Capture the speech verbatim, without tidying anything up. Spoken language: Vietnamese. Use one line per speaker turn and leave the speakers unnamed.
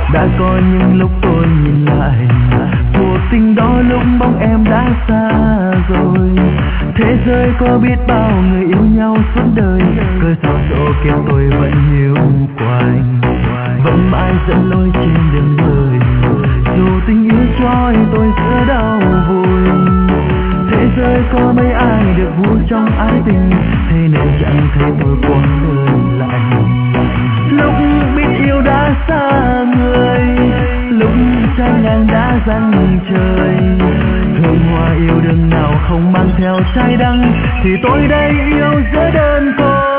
Đã có những lúc tôi nhìn lại, cuộc tình đó lúc bóng em đã xa rồi. Thế giới có biết bao người yêu nhau suốt đời, cơn sóng xô kia tôi vẫn yêu quanh, vẫn mãi dẫn lối trên đường đời. Dù tình yêu trói tôi giữa đau vui, thế giới có mấy ai được vui trong ái tình, thế nên chẳng thấy tôi quá đơn lạnh. Lúc biết yêu đã xa người, lúc trái ngang đã răng trời, hương hoa yêu đương nào không mang theo trái đắng, thì tôi đây yêu giữa đơn côi.